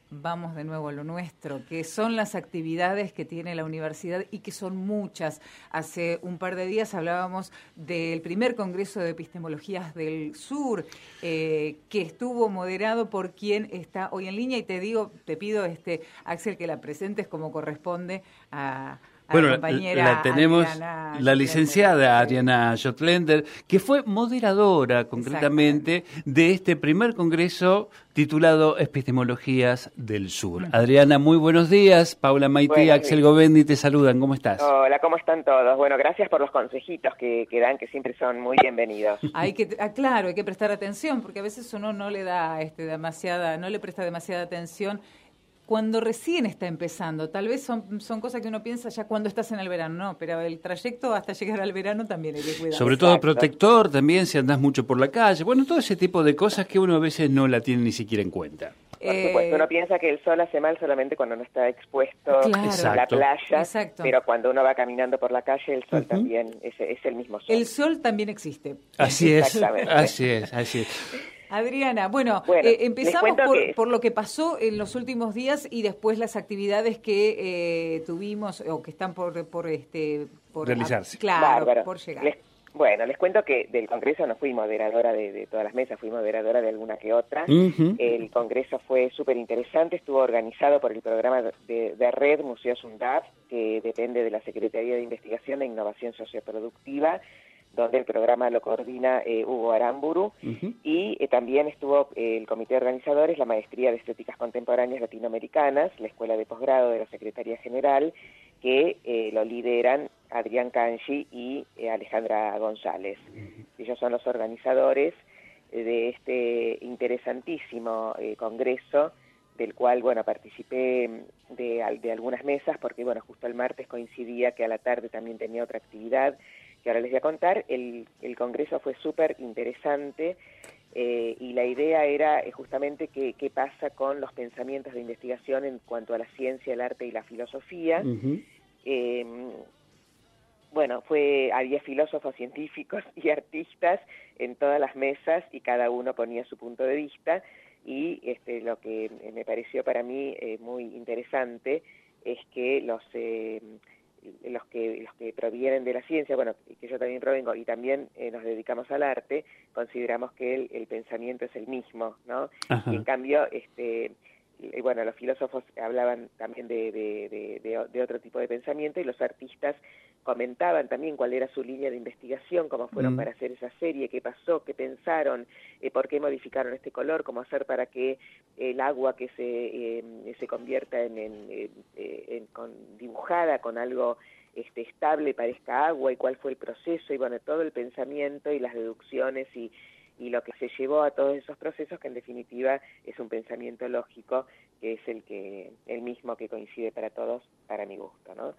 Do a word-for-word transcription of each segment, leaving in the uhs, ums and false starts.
vamos de nuevo a lo nuestro, que son las actividades que tiene la universidad y que son muchas. Hace un par de días hablábamos del primer Congreso de Epistemologías del Sur, eh, que estuvo moderado por quien está hoy en línea, y te digo, te pido, este Axel, que la presentes como corresponde a... Bueno, la compañera la tenemos, Adriana la licenciada Jotlender. Adriana Jotlender, que fue moderadora concretamente de este primer congreso titulado Epistemologías del Sur. Uh-huh. Adriana, muy buenos días. Paula Maití y Axel Govendi te saludan. ¿Cómo estás? Hola, ¿cómo están todos? Bueno, gracias por los consejitos que, que dan, que siempre son muy bienvenidos. Hay que, ah, claro, hay que prestar atención, porque a veces uno no le da este, demasiada, no le presta demasiada atención cuando recién está empezando. Tal vez son, son cosas que uno piensa ya cuando estás en el verano, no, pero el trayecto hasta llegar al verano también hay que cuidar. Sobre todo Exacto. protector también, si andás mucho por la calle, bueno, todo ese tipo de cosas que uno a veces no la tiene ni siquiera en cuenta. Por supuesto, uno piensa que el sol hace mal solamente cuando no está expuesto claro. a la playa, Exacto. pero cuando uno va caminando por la calle, el sol uh-huh. también es, es el mismo sol. El sol también existe. Así es, así es, así es. Adriana, bueno, bueno eh, empezamos por, que... por lo que pasó en los últimos días y después las actividades que eh, tuvimos o que están por por este por realizarse. A, claro, Bárbaro. por llegar. Les, bueno, les cuento que del Congreso no fui moderadora de, de todas las mesas, fui moderadora de alguna que otra. Uh-huh. El Congreso fue súper interesante, estuvo organizado por el programa de, de Red Museos UNDAP, que depende de la Secretaría de Investigación e Innovación Socioproductiva, donde el programa lo coordina eh, Hugo Aramburu, uh-huh. y eh, también estuvo eh, el comité de organizadores, la Maestría de Estéticas Contemporáneas Latinoamericanas, la Escuela de Posgrado de la Secretaría General, que eh, lo lideran Adrián Canchi y eh, Alejandra González. Uh-huh. Ellos son los organizadores eh, de este interesantísimo eh, congreso, del cual, bueno, participé de, de algunas mesas, porque, bueno, justo el martes coincidía que a la tarde también tenía otra actividad, que ahora les voy a contar. El, el congreso fue súper interesante eh, y la idea era eh, justamente qué, qué pasa con los pensamientos de investigación en cuanto a la ciencia, el arte y la filosofía. Uh-huh. Eh, bueno, fue había filósofos, científicos y artistas en todas las mesas y cada uno ponía su punto de vista, y este, lo que me pareció para mí eh, muy interesante es que los... Eh, los que los que provienen de la ciencia, bueno, que yo también provengo, y también eh, nos dedicamos al arte, consideramos que el, el pensamiento es el mismo, ¿no? Ajá. Y en cambio, este, y bueno, los filósofos hablaban también de, de, de, de, de otro tipo de pensamiento, y los artistas comentaban también cuál era su línea de investigación, cómo fueron mm. para hacer esa serie, qué pasó, qué pensaron, eh, por qué modificaron este color, cómo hacer para que el agua que se eh, se convierta en, en, en, en con, dibujada con algo este, estable parezca agua, y cuál fue el proceso, y bueno, todo el pensamiento y las deducciones y y lo que se llevó a todos esos procesos, que en definitiva es un pensamiento lógico, que es el que el mismo que coincide para todos, para mi gusto, ¿no?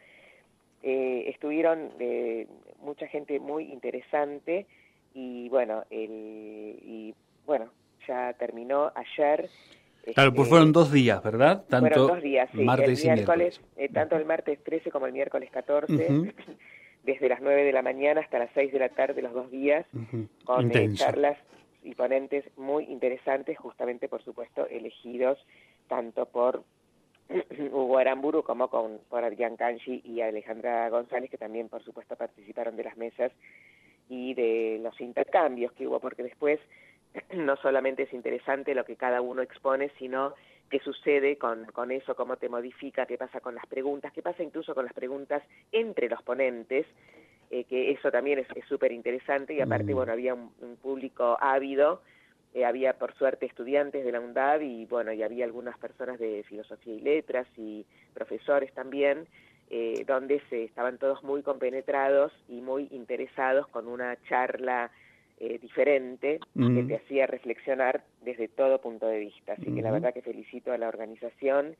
Eh, estuvieron eh, mucha gente muy interesante, y bueno, el, y bueno, ya terminó ayer. Claro, pues fueron dos días, ¿verdad? Tanto fueron dos días, sí. Martes el y miércoles, eh, tanto el martes trece como el miércoles catorce, uh-huh. desde las nueve de la mañana hasta las seis de la tarde, los dos días, uh-huh. con eh, charlas y ponentes muy interesantes, justamente, por supuesto, elegidos tanto por Hugo Aramburu como con, por Adrián Canchi y Alejandra González, que también, por supuesto, participaron de las mesas y de los intercambios que hubo, porque después no solamente es interesante lo que cada uno expone, sino qué sucede con, con eso, cómo te modifica, qué pasa con las preguntas, qué pasa incluso con las preguntas entre los ponentes, eh, que eso también es súper interesante, y aparte, mm. bueno, había un, un público ávido, eh, había por suerte estudiantes de la UNDAB, y bueno, y había algunas personas de filosofía y letras y profesores también, eh, donde se estaban todos muy compenetrados y muy interesados con una charla Eh, diferente, mm. que te hacía reflexionar desde todo punto de vista. Así mm. que la verdad que felicito a la organización,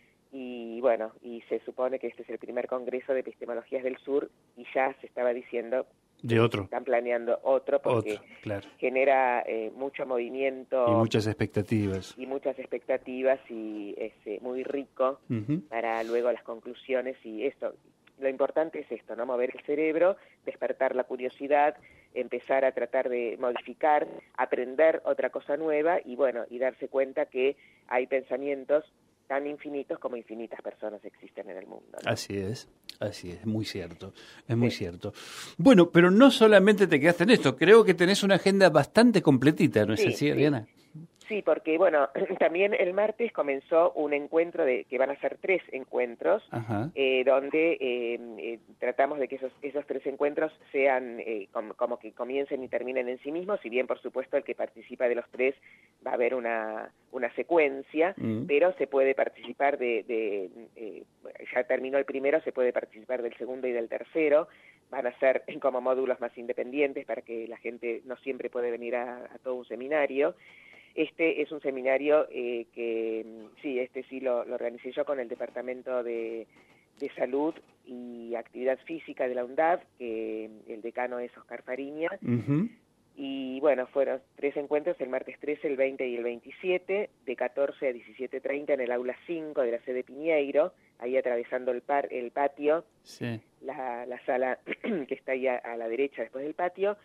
y bueno, y se supone que este es el primer Congreso de Epistemologías del Sur, y ya se estaba diciendo de otro. Están planeando otro, porque otro, claro. genera eh, mucho movimiento. Y muchas expectativas. Y muchas expectativas, y es eh, muy rico uh-huh. para luego las conclusiones, y esto, lo importante es esto, ¿no? Mover el cerebro, despertar la curiosidad, empezar a tratar de modificar, aprender otra cosa nueva, y bueno, y darse cuenta que hay pensamientos tan infinitos como infinitas personas existen en el mundo, ¿no? Así es, así es, muy cierto, es muy sí. cierto. Bueno, pero no solamente te quedaste en esto, creo que tenés una agenda bastante completita, ¿no es sí, así, Adriana? Sí. Sí, porque bueno, también el martes comenzó un encuentro de que van a ser tres encuentros, eh, donde eh, eh, tratamos de que esos esos tres encuentros sean eh, como, como que comiencen y terminen en sí mismos, si bien por supuesto el que participa de los tres va a haber una una secuencia, mm. pero se puede participar de, de eh, ya terminó el primero, se puede participar del segundo y del tercero. Van a ser como módulos más independientes para que la gente no siempre puede venir a, a todo un seminario. Este es un seminario eh, que, sí, este sí lo, lo organicé yo con el Departamento de, de Salud y Actividad Física de la UNDAV, que el decano es Oscar Fariña. Uh-huh. Y bueno, fueron tres encuentros, el martes trece, el veinte y el veintisiete, de catorce a diecisiete treinta en el aula cinco de la sede Piñeiro, ahí atravesando el, par, el patio, sí. la, la sala que está ahí a, a la derecha después del patio.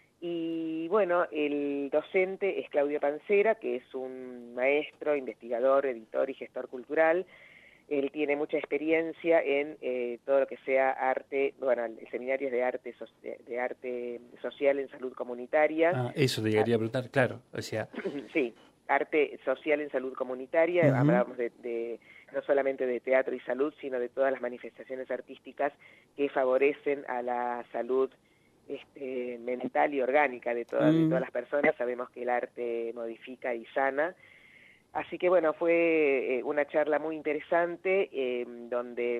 Y bueno, el docente es Claudio Pancera, que es un maestro, investigador, editor y gestor cultural. Él tiene mucha experiencia en eh, todo lo que sea arte, bueno, el seminario es de arte, so, de, de arte social en salud comunitaria. Ah, eso te quería preguntar, claro, o sea... Sí, arte social en salud comunitaria, uh-huh. Hablábamos de, de no solamente de teatro y salud, sino de todas las manifestaciones artísticas que favorecen a la salud Este, mental y orgánica de todas, mm. de todas las personas. Sabemos que el arte modifica y sana, así que bueno, fue eh, una charla muy interesante eh, donde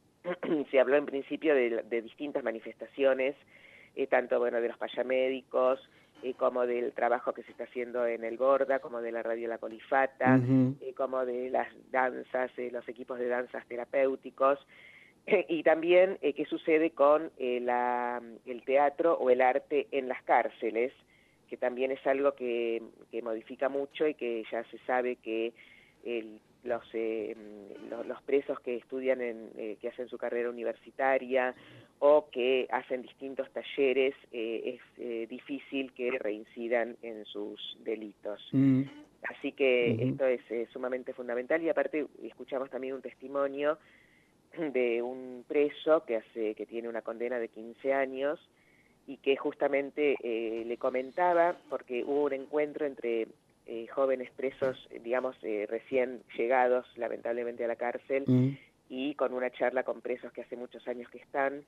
se habló en principio de, de distintas manifestaciones, eh, tanto bueno de los payamédicos eh, como del trabajo que se está haciendo en el Borda, como de la Radio La Colifata, uh-huh. eh, como de las danzas, eh, los equipos de danzas terapéuticos, y también eh, qué sucede con eh, la, el teatro o el arte en las cárceles, que también es algo que, que modifica mucho y que ya se sabe que el, los, eh, los, los presos que estudian, en, eh, que hacen su carrera universitaria o que hacen distintos talleres, eh, es eh, difícil que reincidan en sus delitos. Mm. Así que uh-huh. esto es eh, sumamente fundamental, y aparte escuchamos también un testimonio de un preso que hace que tiene una condena de quince años y que justamente eh, le comentaba, porque hubo un encuentro entre eh, jóvenes presos, digamos, eh, recién llegados lamentablemente a la cárcel, mm. y con una charla con presos que hace muchos años que están,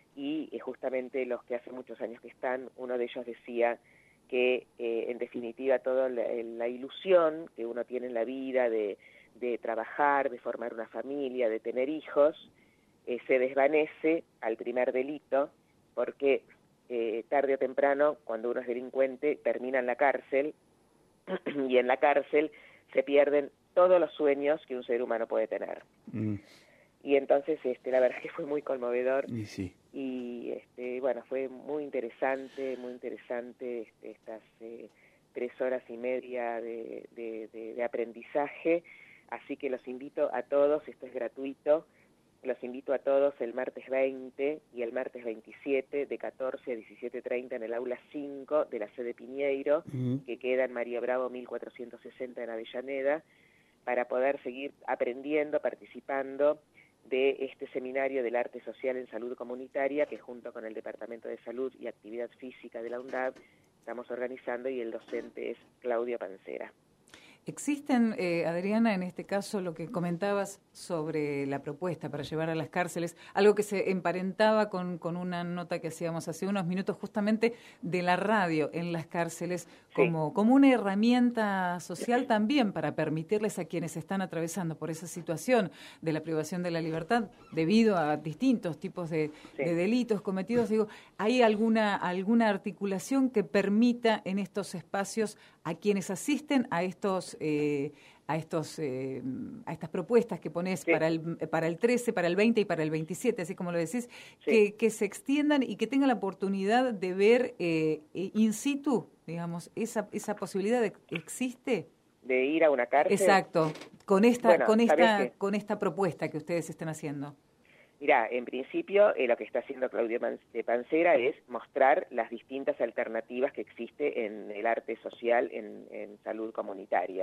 y eh, justamente los que hace muchos años que están, uno de ellos decía que eh, en definitiva toda la, la ilusión que uno tiene en la vida de de trabajar, de formar una familia, de tener hijos, eh, se desvanece al primer delito, porque eh, tarde o temprano, cuando uno es delincuente, termina en la cárcel, y en la cárcel se pierden todos los sueños que un ser humano puede tener. Mm. Y entonces, este, la verdad que fue muy conmovedor, y, sí. y este, bueno, fue muy interesante, muy interesante este, estas eh, tres horas y media de, de, de, de aprendizaje. Así que los invito a todos, esto es gratuito, los invito a todos el martes veinte y el martes veintisiete de catorce a diecisiete treinta en el aula cinco de la sede Piñeiro, uh-huh. que queda en María Bravo mil cuatrocientos sesenta en Avellaneda, para poder seguir aprendiendo, participando de este seminario del arte social en salud comunitaria que junto con el Departamento de Salud y Actividad Física de la UNDAV estamos organizando, y el docente es Claudio Pancera. Existen, eh, Adriana, en este caso lo que comentabas sobre la propuesta para llevar a las cárceles, algo que se emparentaba con, con una nota que hacíamos hace unos minutos justamente de la radio en las cárceles, sí. como, como una herramienta social también para permitirles a quienes están atravesando por esa situación de la privación de la libertad debido a distintos tipos de, sí. de delitos cometidos. Digo, ¿hay alguna, alguna articulación que permita en estos espacios a quienes asisten a estos Eh, a estos eh, a estas propuestas que pones sí. para el para el trece, para el veinte y para el veintisiete, así como lo decís, sí. que, que se extiendan y que tengan la oportunidad de ver eh, in situ, digamos, esa esa posibilidad de, existe de ir a una cárcel? Exacto, con esta bueno, con esta con esta propuesta que ustedes están haciendo. Mirá, en principio eh, lo que está haciendo Claudio Pancera es mostrar las distintas alternativas que existe en el arte social en, en salud comunitaria.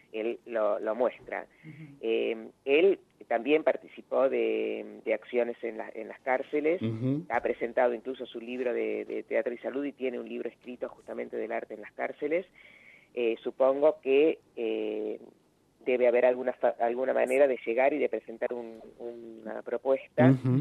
él lo, lo muestra. Uh-huh. Eh, él también participó de, de acciones en, la, en las cárceles, uh-huh. ha presentado incluso su libro de, de Teatro y Salud y tiene un libro escrito justamente del arte en las cárceles. Eh, supongo que eh, debe haber alguna, alguna manera de llegar y de presentar un, una propuesta. Uh-huh.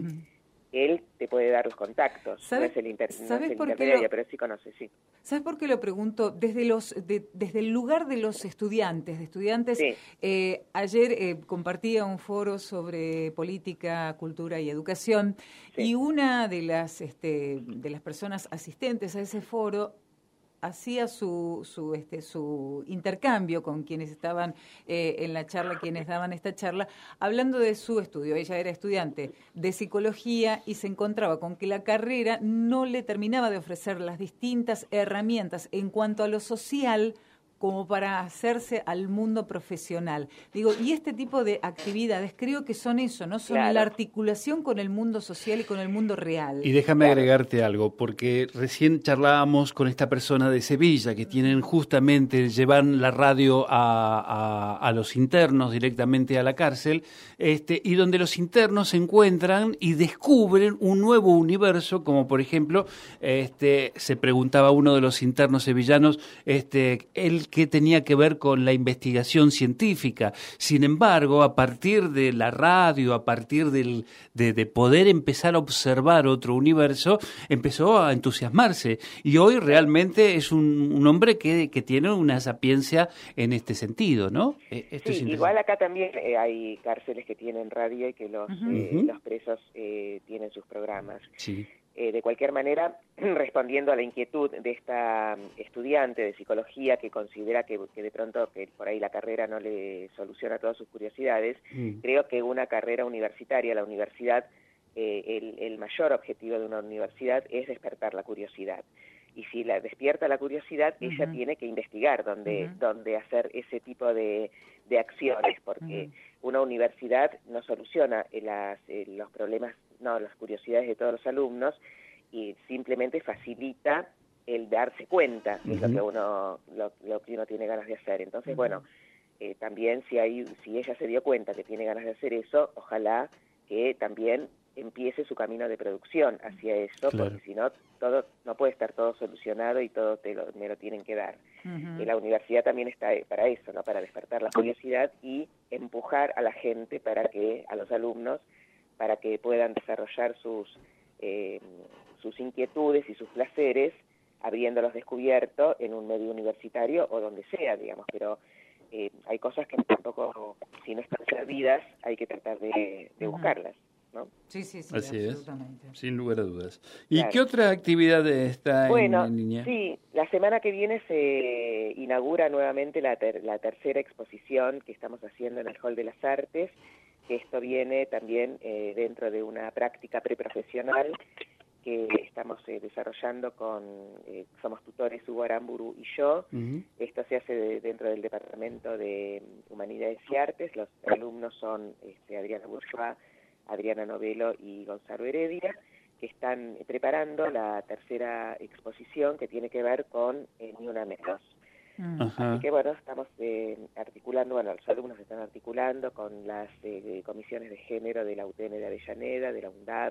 Él te puede dar los contactos, no es el, inter, no es el intermediario, lo, pero sí conoce, sí. ¿Sabes por qué lo pregunto? Desde los de, desde el lugar de los estudiantes, de estudiantes, sí. eh, ayer eh, compartía un foro sobre política, cultura y educación, sí. y una de las este, de las personas asistentes a ese foro hacía su su este su intercambio con quienes estaban eh, en la charla, quienes daban esta charla, hablando de su estudio. Ella era estudiante de psicología y se encontraba con que la carrera no le terminaba de ofrecer las distintas herramientas en cuanto a lo social como para hacerse al mundo profesional. Digo, y este tipo de actividades creo que son eso, ¿no? Son claro. la articulación con el mundo social y con el mundo real. Y déjame claro. agregarte algo, porque recién charlábamos con esta persona de Sevilla que tienen justamente, llevan la radio a, a, a los internos directamente a la cárcel, este, y donde los internos se encuentran y descubren un nuevo universo, como por ejemplo, este, se preguntaba uno de los internos sevillanos, este, el que tenía que ver con la investigación científica. Sin embargo, a partir de la radio, a partir del, de, de poder empezar a observar otro universo, empezó a entusiasmarse. Y hoy realmente es un, un hombre que, que tiene una sapiencia en este sentido, ¿no? Esto sí, igual acá también eh, hay cárceles que tienen radio y que los, uh-huh. eh, los presos eh, tienen sus programas. Sí. Eh, de cualquier manera, respondiendo a la inquietud de esta estudiante de psicología que considera que, que de pronto que por ahí la carrera no le soluciona todas sus curiosidades, mm. creo que una carrera universitaria, la universidad, eh, el, el mayor objetivo de una universidad es despertar la curiosidad. Y si la despierta la curiosidad, uh-huh. ella tiene que investigar dónde, uh-huh. dónde hacer ese tipo de, de acciones, porque uh-huh. una universidad no soluciona las, eh, los problemas, no, las curiosidades de todos los alumnos, y simplemente facilita el darse cuenta, uh-huh. es lo que uno lo, lo que uno tiene ganas de hacer. Entonces, uh-huh. bueno, eh, también si hay, si ella se dio cuenta que tiene ganas de hacer eso, ojalá que también empiece su camino de producción hacia eso, claro. porque si no, todo no puede estar todo solucionado y todo te lo, me lo tienen que dar. Uh-huh. Y la universidad también está para eso, ¿no? Para despertar la curiosidad y empujar a la gente para que, a los alumnos, para que puedan desarrollar sus eh, sus inquietudes y sus placeres, habiéndolos descubierto en un medio universitario o donde sea, digamos, pero eh, hay cosas que tampoco, si no están servidas, hay que tratar de, de buscarlas. ¿No? Sí, sí, sí, así absolutamente. Es, sin lugar a dudas. ¿Y claro. qué otra actividad está bueno, en, en línea? Sí, la semana que viene se inaugura nuevamente la, ter, la tercera exposición que estamos haciendo en el Hall de las Artes, que esto viene también eh, dentro de una práctica preprofesional que estamos eh, desarrollando con, eh, somos tutores Hugo Aramburu y yo. Uh-huh. Esto se hace de, dentro del Departamento de Humanidades y Artes. Los alumnos son este, Adriana Bourgeois, Adriana Novelo y Gonzalo Heredia, que están preparando la tercera exposición que tiene que ver con eh, Ni Una Menos. Ajá. Así que bueno, estamos eh, articulando, bueno, los alumnos están articulando con las eh, comisiones de género de la U T N de Avellaneda, de la UNDAD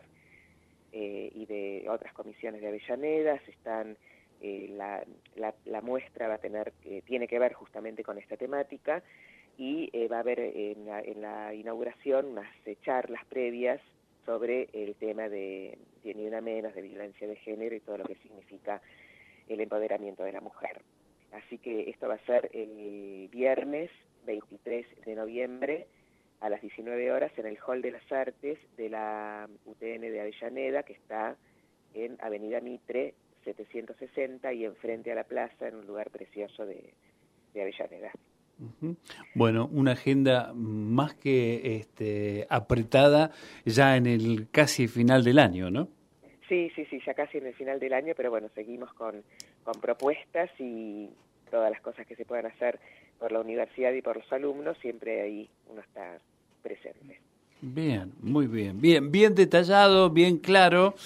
eh, y de otras comisiones de Avellaneda. Están, eh, la, la, la muestra va a tener, eh, tiene que ver justamente con esta temática, y eh, va a haber en la, en la inauguración unas eh, charlas previas sobre el tema de, de Ni Una Menos, de violencia de género y todo lo que significa el empoderamiento de la mujer. Así que esto va a ser el viernes veintitrés de noviembre a las diecinueve horas en el Hall de las Artes de la U T N de Avellaneda, que está en Avenida Mitre setecientos sesenta y enfrente a la plaza, en un lugar precioso de, de Avellaneda. Uh-huh. Bueno, una agenda más que este, apretada ya en el casi final del año, ¿no? Sí, sí, sí, ya casi en el final del año, pero bueno, seguimos con, con propuestas y todas las cosas que se puedan hacer por la universidad y por los alumnos, siempre ahí uno está presente. Bien, muy bien, bien, bien detallado, bien claro,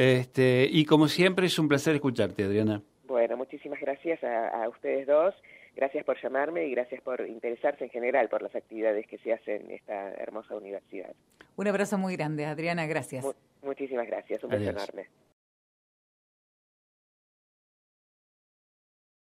este, y como siempre es un placer escucharte, Adriana. Bueno, muchísimas gracias a, a ustedes dos. gracias por llamarme y gracias por interesarse en general por las actividades que se hacen en esta hermosa universidad. Un abrazo muy grande, Adriana, gracias. Mu- muchísimas gracias, un beso Adiós. enorme.